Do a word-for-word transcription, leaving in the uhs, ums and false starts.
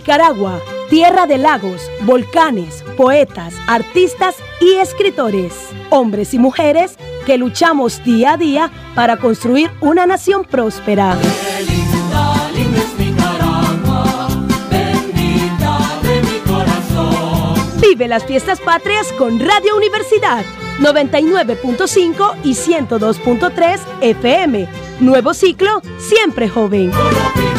Nicaragua, tierra de lagos, volcanes, poetas, artistas y escritores, hombres y mujeres que luchamos día a día para construir una nación próspera. Qué linda, linda es Nicaragua, bendita de mi corazón. Vive las fiestas patrias con Radio Universidad, noventa y nueve punto cinco y ciento dos punto tres F M. Nuevo ciclo, siempre joven.